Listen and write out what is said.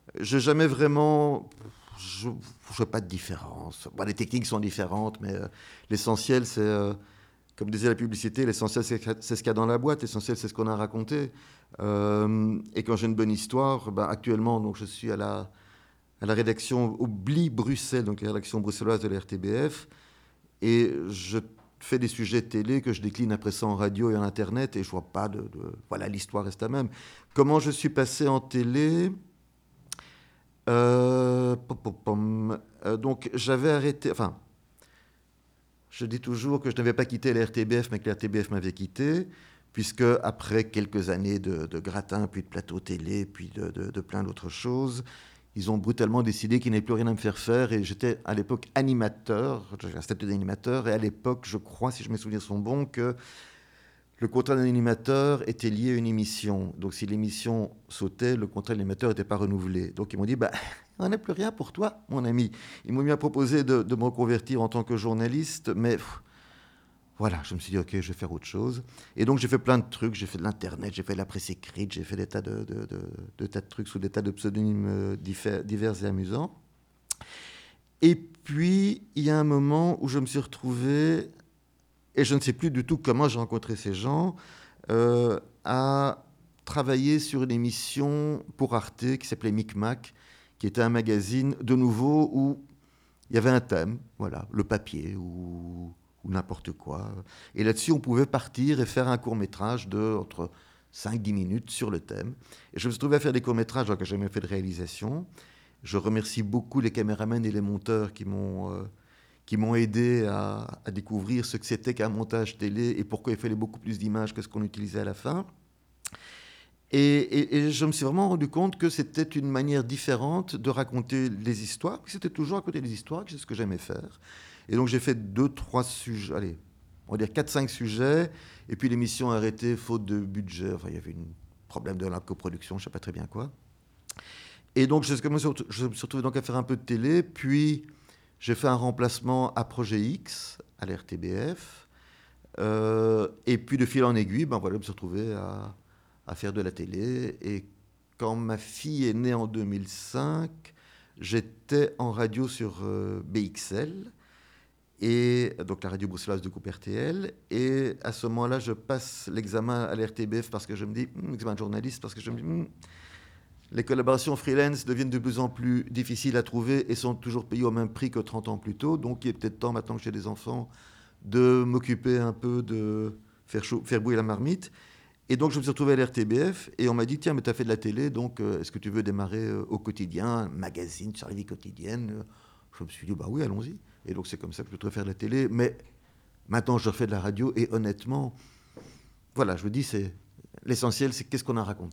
J'ai jamais vraiment... Je ne vois pas de différence. Bon, les techniques sont différentes, mais l'essentiel, c'est... comme disait la publicité, l'essentiel, c'est ce qu'il y a dans la boîte. L'essentiel, c'est ce qu'on a raconté. Et quand j'ai une bonne histoire, ben, actuellement, donc, je suis à la rédaction Oubli Bruxelles, donc la rédaction bruxelloise de la RTBF. Et je fais des sujets de télé que je décline après ça en radio et en Internet. Et je vois pas voilà, l'histoire reste la même. Comment je suis passé en télé pom, pom, pom. Donc, j'avais arrêté... Enfin, je dis toujours que je n'avais pas quitté la RTBF, mais que la RTBF m'avait quitté, puisque après quelques années de gratin, puis de plateau télé, puis de plein d'autres choses, ils ont brutalement décidé qu'il n'y avait plus rien à me faire faire. Et j'étais à l'époque animateur, j'avais un statut d'animateur, et à l'époque, je crois, si je mes souvenirs sont bons, que le contrat d'un animateur était lié à une émission. Donc si l'émission sautait, le contrat de l'animateur n'était pas renouvelé. Donc ils m'ont dit, bah, on n'a plus rien pour toi, mon ami. Ils m'ont bien proposé de me reconvertir en tant que journaliste, mais voilà, je me suis dit, ok, je vais faire autre chose. Et donc j'ai fait plein de trucs, j'ai fait de l'internet, j'ai fait de la presse écrite, j'ai fait des tas de tas de trucs sous des tas de pseudonymes divers et amusants. Et puis, il y a un moment où je me suis retrouvé, et je ne sais plus du tout comment j'ai rencontré ces gens, à travailler sur une émission pour Arte qui s'appelait Micmac, qui était un magazine, de nouveau, où il y avait un thème, voilà, le papier ou n'importe quoi. Et là-dessus, on pouvait partir et faire un court-métrage de entre 5-10 minutes sur le thème. Et je me suis trouvé à faire des courts-métrages alors que j'ai jamais fait de réalisation. Je remercie beaucoup les caméramans et les monteurs qui m'ont aidé à découvrir ce que c'était qu'un montage télé et pourquoi il fallait beaucoup plus d'images que ce qu'on utilisait à la fin. Et je me suis vraiment rendu compte que c'était une manière différente de raconter les histoires. C'était toujours raconter les histoires, que c'est ce que j'aimais faire. Et donc j'ai fait 2-3 sujets, allez, on va dire 4-5 sujets. Et puis l'émission a arrêté faute de budget. Enfin, il y avait un problème de la coproduction, je ne sais pas très bien quoi. Et donc je me suis retrouvé donc à faire un peu de télé. Puis j'ai fait un remplacement à Projet X, à la RTBF. Et puis de fil en aiguille, ben voilà, je me suis retrouvé à faire de la télé. Et quand ma fille est née en 2005, j'étais en radio sur BXL, et donc la radio bruxelloise de groupe RTL. Et à ce moment-là, je passe l'examen à la RTBF parce que je me dis, examen de journaliste, parce que je me dis, les collaborations freelance deviennent de plus en plus difficiles à trouver et sont toujours payées au même prix que 30 ans plus tôt. Donc il est peut-être temps, maintenant que j'ai des enfants, de m'occuper un peu de faire bouillir la marmite. Et donc je me suis retrouvé à l'RTBF et on m'a dit, tiens, mais tu as fait de la télé, donc est-ce que tu veux démarrer au quotidien, un magazine sur la vie quotidienne? Je me suis dit, bah oui, allons-y. Et donc c'est comme ça que je peux faire de la télé. Mais maintenant, je refais de la radio et honnêtement, voilà, je me dis, l'essentiel, c'est qu'est-ce qu'on a raconté.